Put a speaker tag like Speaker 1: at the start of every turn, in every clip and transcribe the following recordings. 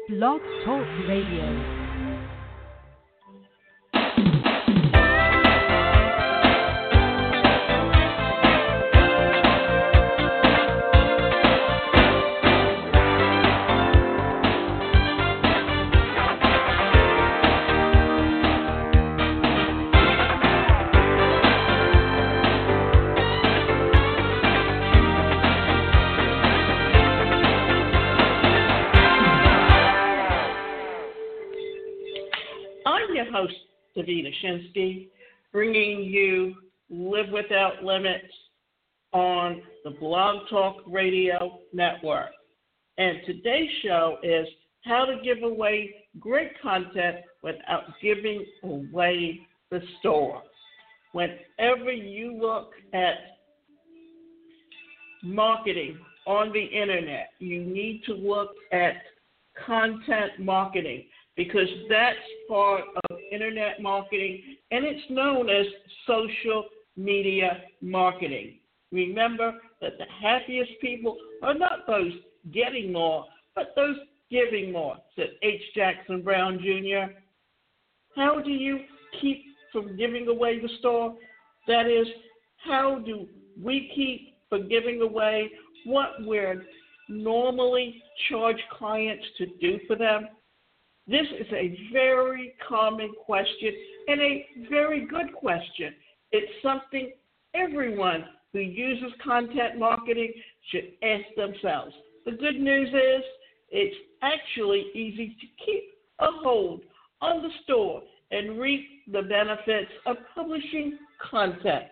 Speaker 1: Blog Talk Radio.
Speaker 2: Host Davina Shinsky, bringing you Live Without Limits on the Blog Talk Radio Network. And today's show is how to give away great content without giving away the store. Whenever you look at marketing on the internet, you need to look at content marketing, because that's part of internet marketing, and it's known as social media marketing. Remember that the happiest people are not those getting more, but those giving more, said H. Jackson Brown Jr. How do you keep from giving away the store? That is, how do we keep from giving away what we're normally charge clients to do for them? This is a very common question and a very good question. It's something everyone who uses content marketing should ask themselves. The good news is it's actually easy to keep a hold on the store and reap the benefits of publishing content.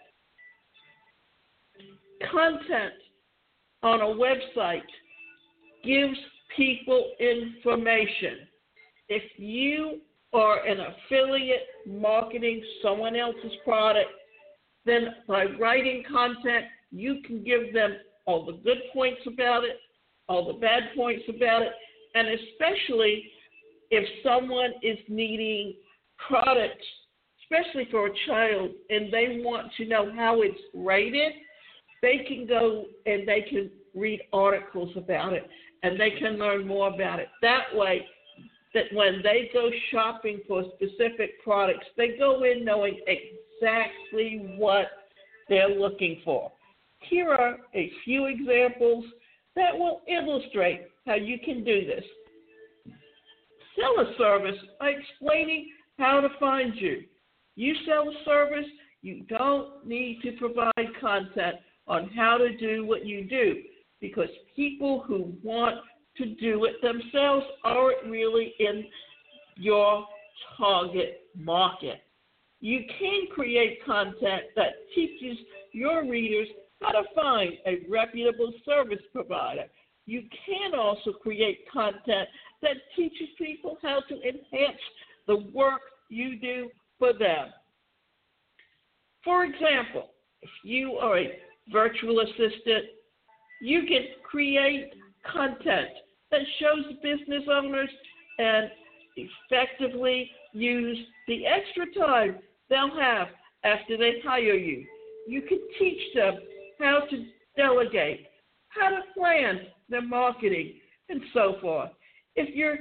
Speaker 2: Content on a website gives people information. If you are an affiliate marketing someone else's product, then by writing content, you can give them all the good points about it, all the bad points about it, and especially if someone is needing products, especially for a child, and they want to know how it's rated, they can go and they can read articles about it, and they can learn more about it. That way, that when they go shopping for specific products, they go in knowing exactly what they're looking for. Here are a few examples that will illustrate how you can do this. Sell a service by explaining how to find you. You sell a service, you don't need to provide content on how to do what you do, because people who want to do it themselves aren't really in your target market. You can create content that teaches your readers how to find a reputable service provider. You can also create content that teaches people how to enhance the work you do for them. For example, if you are a virtual assistant, you can create content that shows business owners and effectively use the extra time they'll have after they hire you. You can teach them how to delegate, how to plan their marketing, and so forth. If you're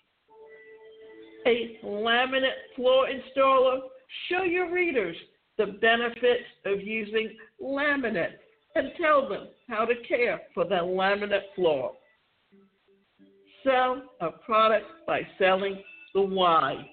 Speaker 2: a laminate floor installer, show your readers the benefits of using laminate and tell them how to care for the laminate floor. Sell a product by selling the why.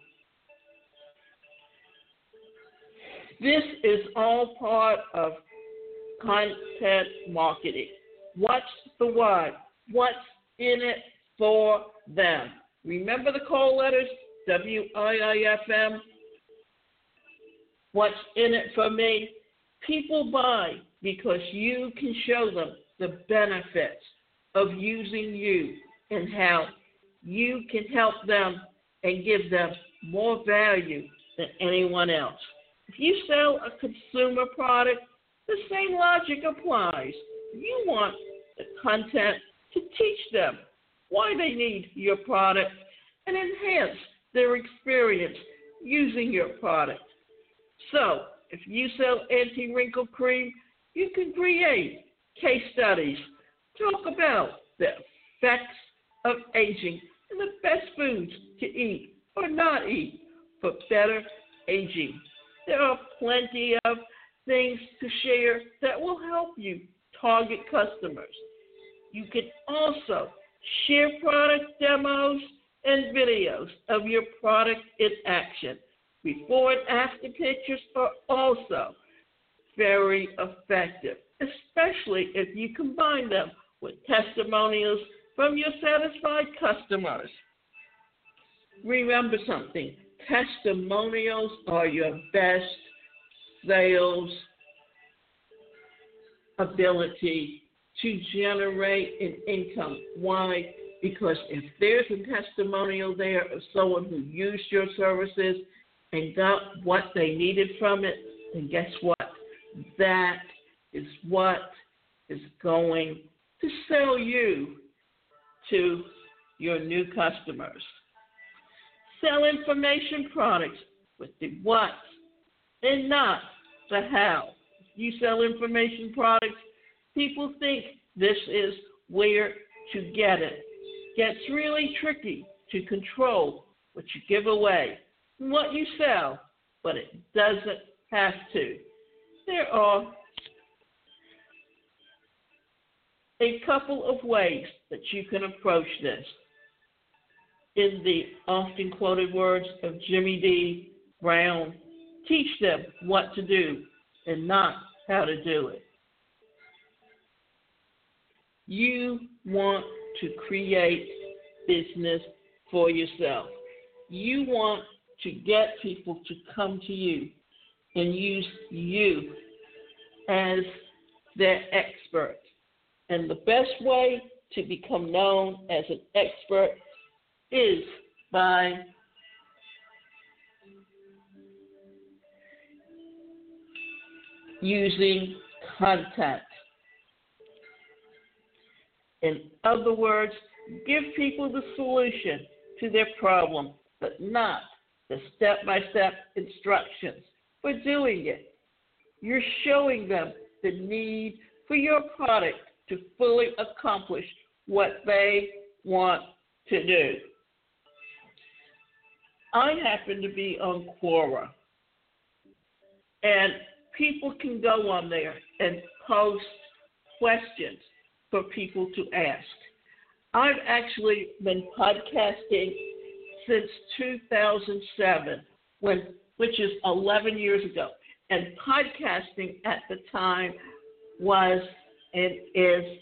Speaker 2: This is all part of content marketing. What's the why? What's in it for them? Remember the call letters, WIIFM? What's in it for me? People buy because you can show them the benefits of using you and how you can help them and give them more value than anyone else. If you sell a consumer product, the same logic applies. You want the content to teach them why they need your product and enhance their experience using your product. So, if you sell anti-wrinkle cream, you can create case studies, talk about the effects of aging and the best foods to eat or not eat for better aging. There are plenty of things to share that will help you target customers. You can also share product demos and videos of your product in action. Before and after pictures are also very effective, especially if you combine them with testimonials from your satisfied customers. Remember something, testimonials are your best sales ability to generate an income. Why? Because if there's a testimonial there of someone who used your services and got what they needed from it, then guess what? That is what is going to sell you to your new customers. Sell information products with the what and not the how. You sell information products, people think this is where to get it. Gets really tricky to control what you give away and what you sell, but it doesn't have to. There are a couple of ways that you can approach this. In the often quoted words of Jimmy D. Brown, teach them what to do and not how to do it. You want to create business for yourself. You want to get people to come to you and use you as their expert. And the best way to become known as an expert is by using content. In other words, give people the solution to their problem, but not the step-by-step instructions for doing it. You're showing them the need for your product to fully accomplish what they want to do. I happen to be on Quora, and people can go on there and post questions for people to ask. I've actually been podcasting since 2007, which is 11 years ago. And podcasting at the time was and is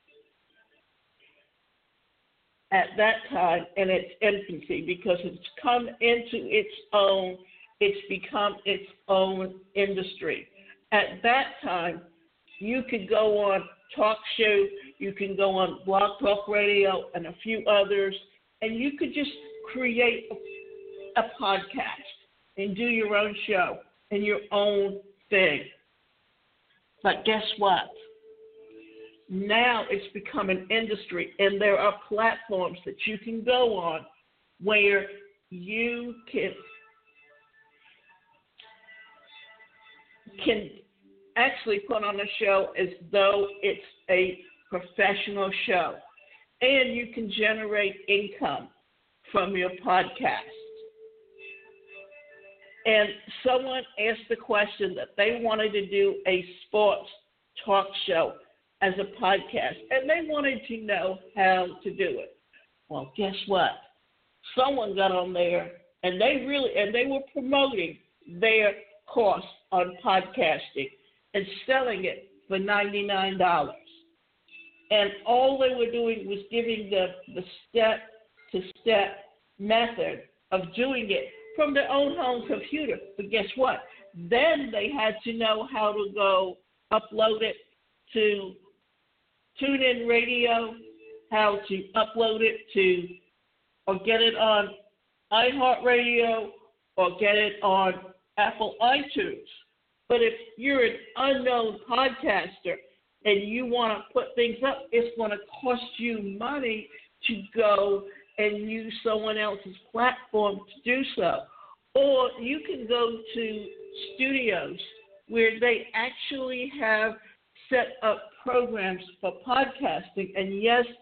Speaker 2: at that time in its infancy, because it's come into its own, it's become its own industry. At that time, you could go on talk show, you can go on Blog Talk Radio and a few others, and you could just create a podcast and do your own show and your own thing. But guess what? Now it's become an industry, and there are platforms that you can go on where you can actually put on a show as though it's a professional show, and you can generate income from your podcast. And someone asked the question that they wanted to do a sports talk show as a podcast, and they wanted to know how to do it. Well, guess what? Someone got on there, and they were promoting their course on podcasting and selling it for $99. And all they were doing was giving the step-to-step method of doing it from their own home computer. But guess what? Then they had to know how to go upload it to TuneIn Radio, how to upload it to, or get it on iHeartRadio, or get it on Apple iTunes. But if you're an unknown podcaster and you want to put things up, it's going to cost you money to go and use someone else's platform to do so. Or you can go to studios where they actually have set up programs for podcasting. And yes,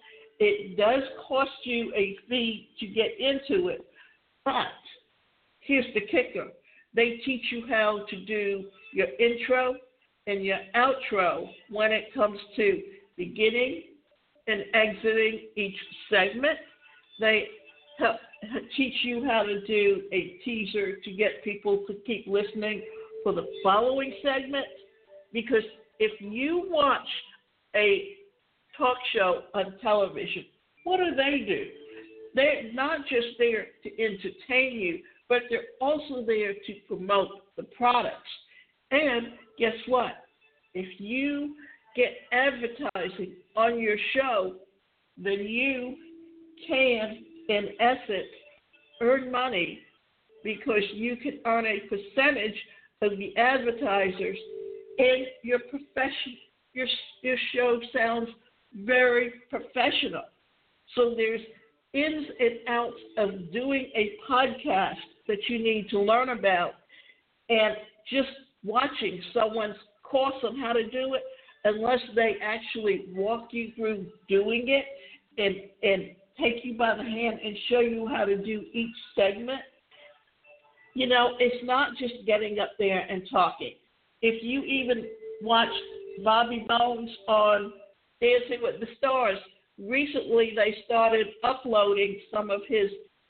Speaker 2: It does cost you a fee to get into it, but here's the kicker. They teach you how to do your intro and your outro when it comes to beginning and exiting each segment. They teach you how to do a teaser to get people to keep listening for the following segment. Because if you watch a talk show on television, what do? They're not just there to entertain you, but they're also there to promote the products. And guess what? If you get advertising on your show, then you can, in essence, earn money because you can earn a percentage of the advertisers in your profession. Your show sounds very professional. So there's ins and outs of doing a podcast that you need to learn about, and just watching someone's course on how to do it, unless they actually walk you through doing it and take you by the hand and show you how to do each segment. You know, it's not just getting up there and talking. If you even watch Bobby Bones on Dancing with the Stars, recently they started uploading some of his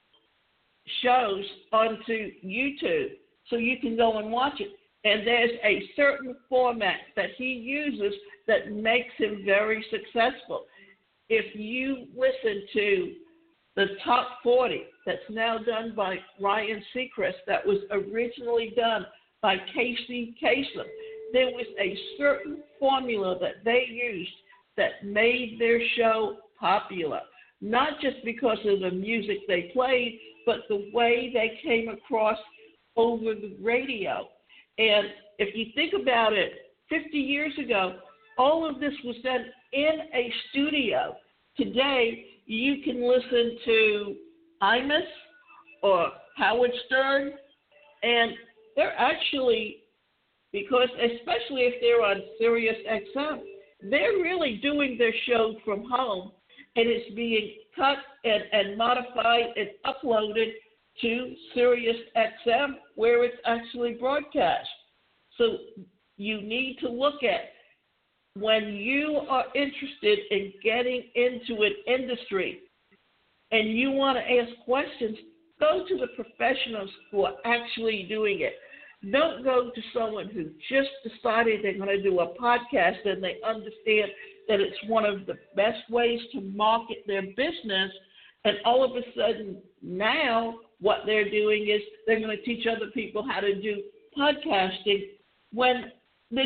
Speaker 2: shows onto YouTube, so you can go and watch it. And there's a certain format that he uses that makes him very successful. If you listen to the Top 40 that's now done by Ryan Seacrest, that was originally done by Casey Kasem, there was a certain formula that they used that made their show popular, not just because of the music they played, but the way they came across over the radio. And if you think about it, 50 years ago, all of this was done in a studio. Today, you can listen to Imus or Howard Stern, and they're actually, because especially if they're on Sirius XM, they're really doing their show from home, and it's being cut and modified and uploaded to Sirius XM, where it's actually broadcast. So you need to look at, when you are interested in getting into an industry and you want to ask questions, go to the professionals who are actually doing it. Don't go to someone who just decided they're going to do a podcast and they understand that it's one of the best ways to market their business, and all of a sudden now what they're doing is they're going to teach other people how to do podcasting when there's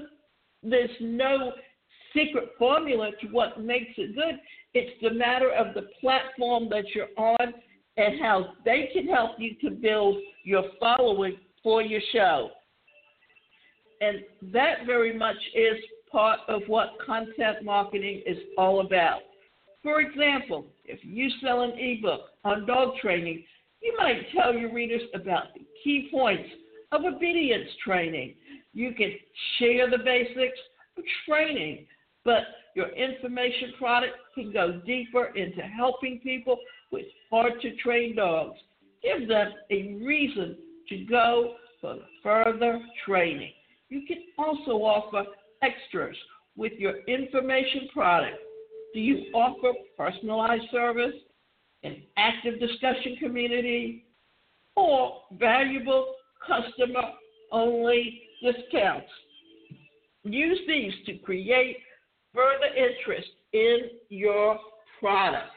Speaker 2: no secret formula to what makes it good. It's the matter of the platform that you're on and how they can help you to build your following for your show. And that very much is part of what content marketing is all about. For example, if you sell an ebook on dog training, you might tell your readers about the key points of obedience training. You can share the basics of training, but your information product can go deeper into helping people with hard-to-train dogs. Give them a reason to go for further training. You can also offer extras with your information product. Do you offer personalized service, an active discussion community, or valuable customer-only discounts? Use these to create further interest in your product.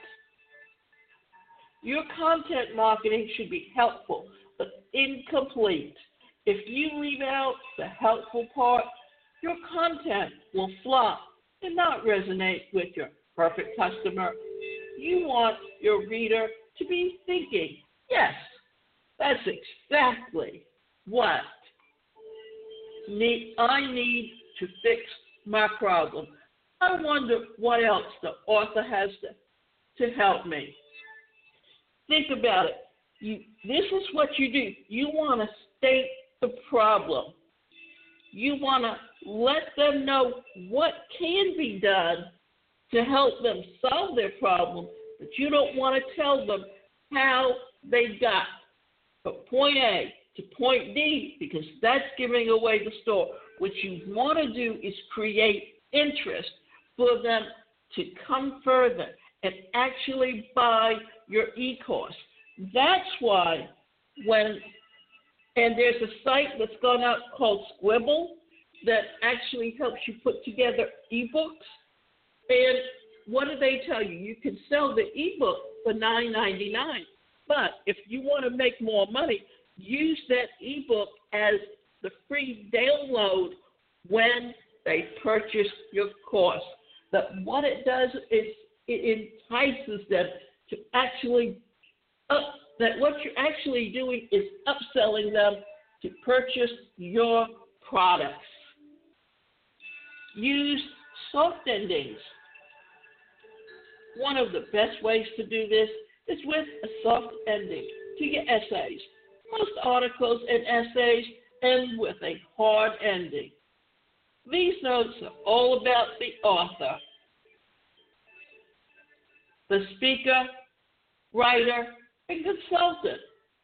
Speaker 2: Your content marketing should be helpful but incomplete. If you leave out the helpful part, your content will flop and not resonate with your perfect customer. You want your reader to be thinking, yes, that's exactly what I need to fix my problem. I wonder what else the author has to help me. Think about it. This is what you do. You want to state the problem. You want to let them know what can be done to help them solve their problem, but you don't want to tell them how they got from point A to point D, because that's giving away the store. What you want to do is create interest for them to come further and actually buy your e-course. That's why and there's a site that's gone out called Squibble that actually helps you put together ebooks. And what do they tell you? You can sell the ebook for $9.99. But if you want to make more money, use that ebook as the free download when they purchase your course. But what it does is it entices them to actually that what you're actually doing is upselling them to purchase your products. Use soft endings. One of the best ways to do this is with a soft ending to your essays. Most articles and essays end with a hard ending. These notes are all about the author, the speaker, writer, and consultant.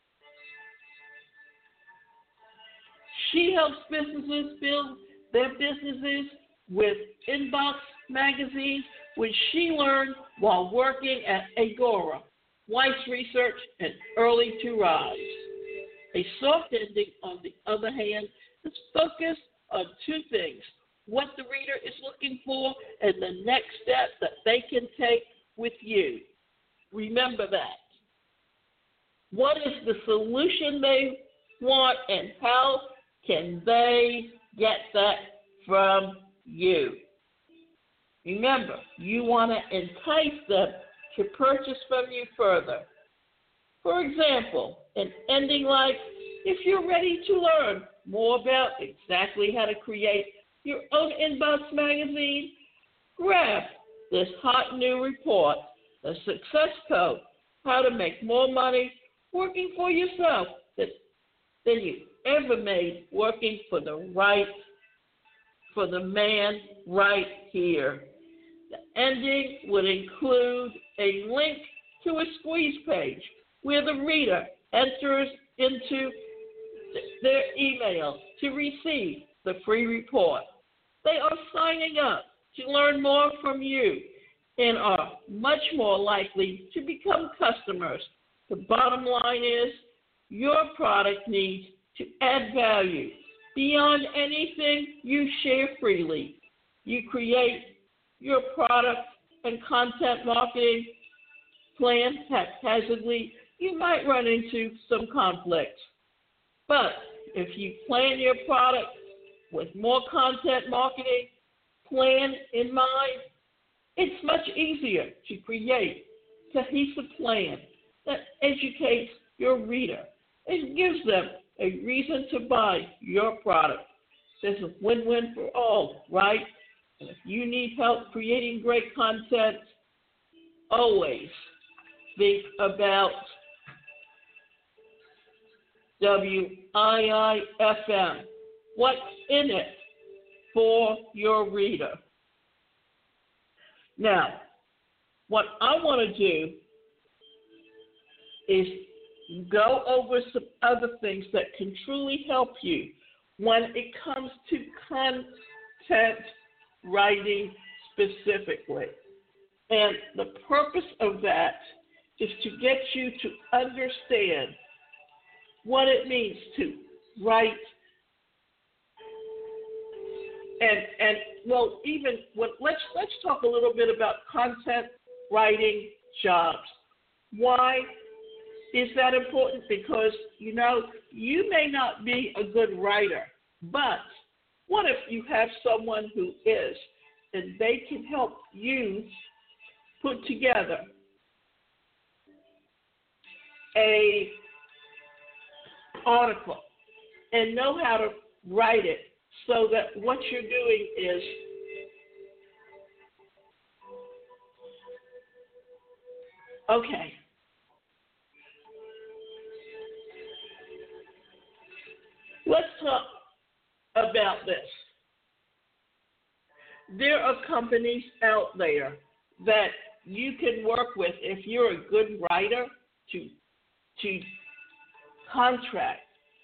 Speaker 2: She helps businesses build their businesses with inbox magazines, which she learned while working at Agora, Weiss Research, and Early to Rise. A soft ending, on the other hand, is focused on two things: what the reader is looking for and the next step that they can take with you. Remember that. What is the solution they want, and how can they get that from you? Remember, you want to entice them to purchase from you further. For example, an ending like, if you're ready to learn more about exactly how to create your own inbox magazine, grab this hot new report, The Success Code, how to make more money working for yourself than you ever made working for the man right here. The ending would include a link to a squeeze page where the reader enters into their email to receive the free report. They are signing up to learn more from you and are much more likely to become customers. The bottom line is your product needs to add value beyond anything you share freely. You create your product and content marketing plan haphazardly, you might run into some conflicts. But if you plan your product with more content marketing plan in mind, it's much easier to create a cohesive plan that educates your reader and gives them a reason to buy your product. There's a win-win for all, right? And if you need help creating great content, always think about WIIFM. What's in it for your reader? Now, what I want to do is go over some other things that can truly help you when it comes to content writing specifically. And the purpose of that is to get you to understand what it means to write and well, even when let's talk a little bit about content writing jobs. Why is that important? Because you may not be a good writer, but what if you have someone who is, and they can help you put together a article and know how to write it so that what you're doing is okay. Let's talk about this. There are companies out there that you can work with if you're a good writer to contract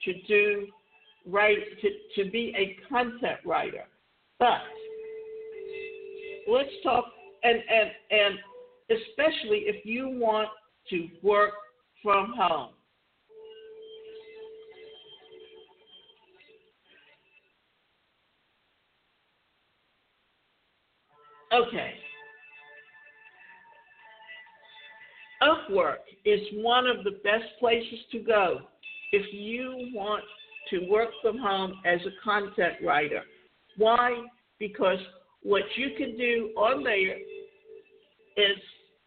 Speaker 2: to be a content writer. But let's talk and especially if you want to work from home. Okay. Upwork is one of the best places to go if you want to work from home as a content writer. Why? Because what you can do on there is,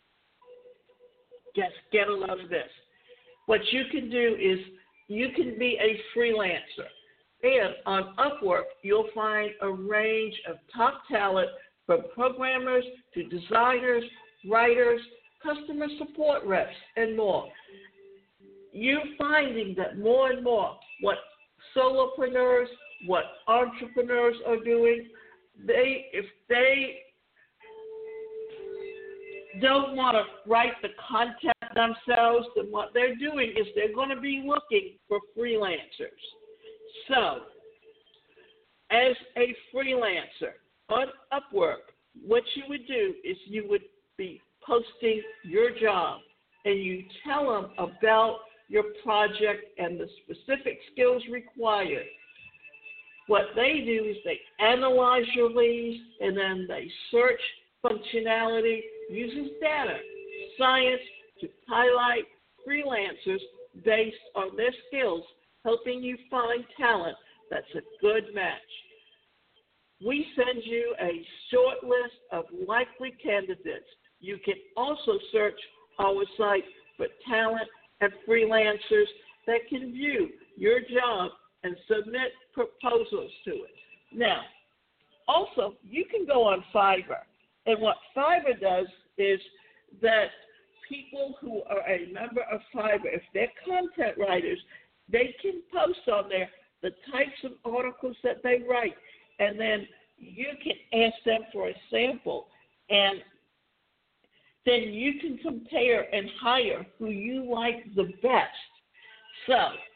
Speaker 2: get a load of this. What you can do is you can be a freelancer. And on Upwork, you'll find a range of top talent from programmers to designers, writers, customer support reps, and more. You're finding that more and more what solopreneurs, what entrepreneurs are doing, if they don't want to write the content themselves, then what they're doing is they're going to be looking for freelancers. So, as a freelancer on Upwork, what you would do is you would be posting your job and you tell them about your project and the specific skills required. What they do is they analyze your leads and then they search functionality, uses data, science to highlight freelancers based on their skills, helping you find talent that's a good match. We send you a short list of likely candidates. You can also search our site for talent and freelancers that can view your job and submit proposals to it. Now, also, you can go on Fiverr. And what Fiverr does is that people who are a member of Fiverr, if they're content writers, they can post on there the types of articles that they write. And then you can ask them for a sample. And then you can compare and hire who you like the best. So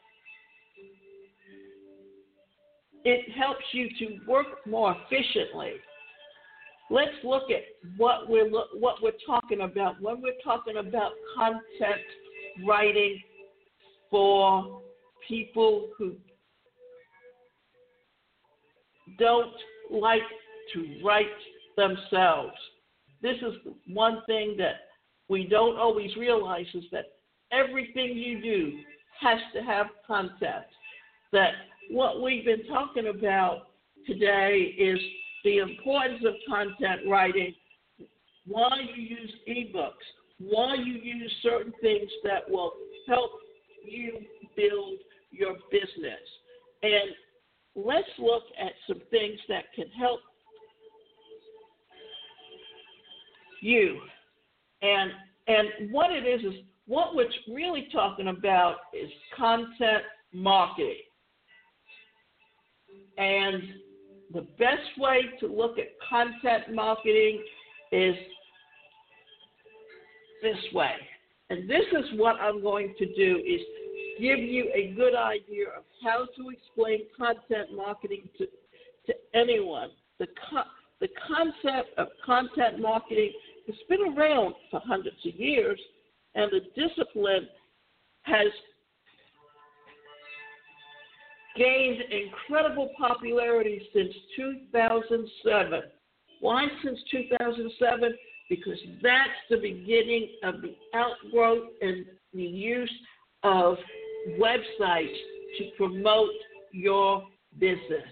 Speaker 2: it helps you to work more efficiently. Let's look at what we're talking about when we're talking about content writing for people who don't like to write themselves. This is one thing that we don't always realize is that everything you do has to have content. That what we've been talking about today is the importance of content writing, why you use ebooks, why you use certain things that will help you build your business. And let's look at some things that can help you. And what it is what we're really talking about is content marketing. And the best way to look at content marketing is this way. And this is what I'm going to do is give you a good idea of how to explain content marketing to anyone. The concept of content marketing has been around for hundreds of years, and the discipline has gained incredible popularity since 2007. Why since 2007? Because that's the beginning of the outgrowth and the use of websites to promote your business.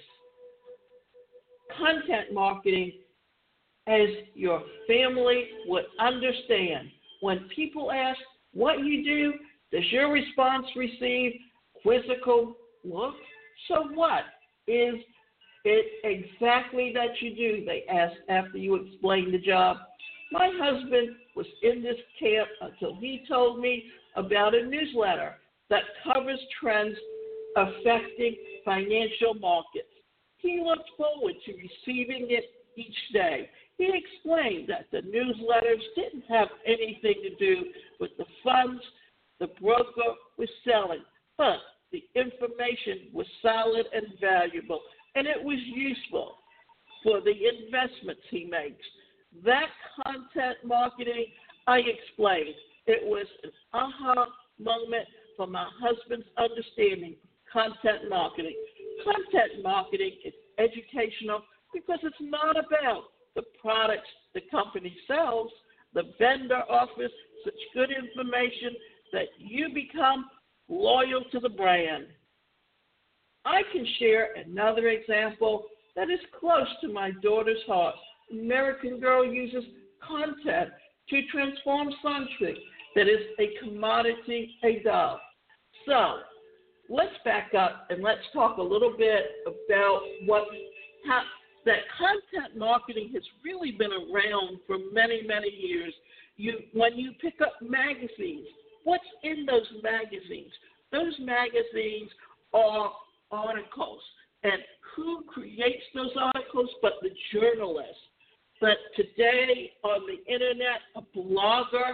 Speaker 2: Content marketing, as your family would understand. When people ask what you do, does your response receive quizzical look? So what is it exactly that you do? They ask after you explain the job. My husband was in this camp until he told me about a newsletter that covers trends affecting financial markets. He looked forward to receiving it each day. He explained that the newsletters didn't have anything to do with the funds the broker was selling, but the information was solid and valuable, and it was useful for the investments he makes. That content marketing, I explained, it was an aha moment for my husband's understanding of content marketing. Content marketing is educational because it's not about the products the company sells. The vendor offers such good information that you become loyal to the brand. I can share another example that is close to my daughter's heart. American Girl uses content to transform something that is a commodity, a doll. So let's back up and let's talk a little bit about how that content marketing has really been around for many, many years. When you pick up magazines, what's in those magazines? Those magazines are articles. And who creates those articles but the journalist? But today on the internet, a blogger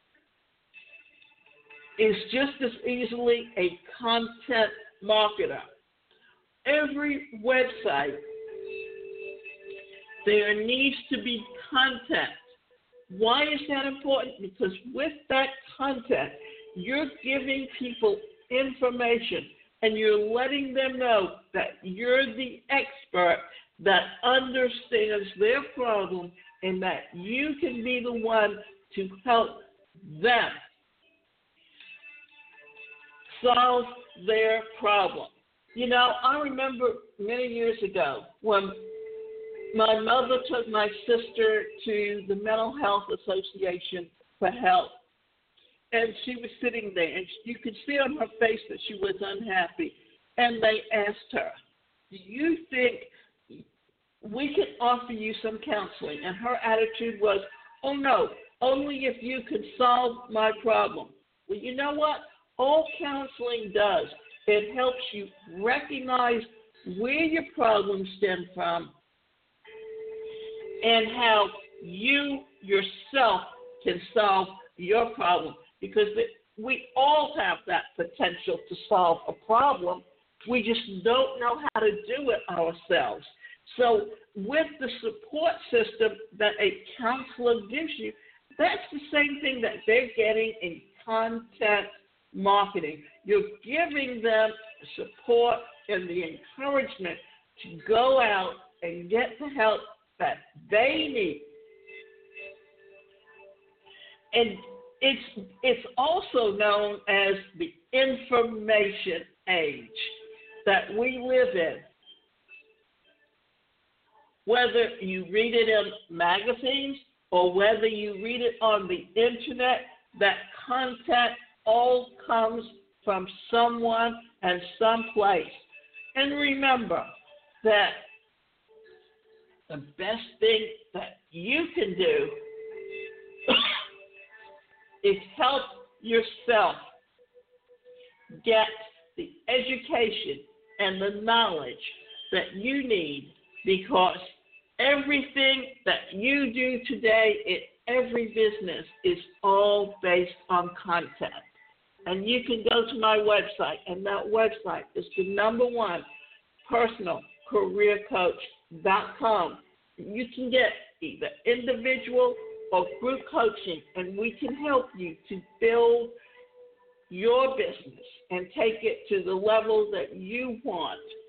Speaker 2: is just as easily a content marketer. Every website, there needs to be content. Why is that important? Because with that content, you're giving people information and you're letting them know that you're the expert that understands their problem and that you can be the one to help them solve their problem. You know, I remember many years ago when my mother took my sister to the Mental Health Association for help. And she was sitting there, and you could see on her face that she was unhappy. And they asked her, do you think we can offer you some counseling? And her attitude was, oh, no, only if you can solve my problem. Well, you know what? All counseling does, it helps you recognize where your problems stem from and how you yourself can solve your problem. Because we all have that potential to solve a problem. We just don't know how to do it ourselves. So with the support system that a counselor gives you, that's the same thing that they're getting in content marketing. You're giving them support and the encouragement to go out and get the help that they need. And it's also known as the information age that we live in. Whether you read it in magazines or whether you read it on the internet, that content all comes from someone and someplace. And remember that the best thing that you can do is help yourself get the education and the knowledge that you need, because everything that you do today in every business is all based on content. And you can go to my website, and that website is the #1 personalcareercoach.com. You can get either individual or group coaching, and we can help you to build your business and take it to the level that you want.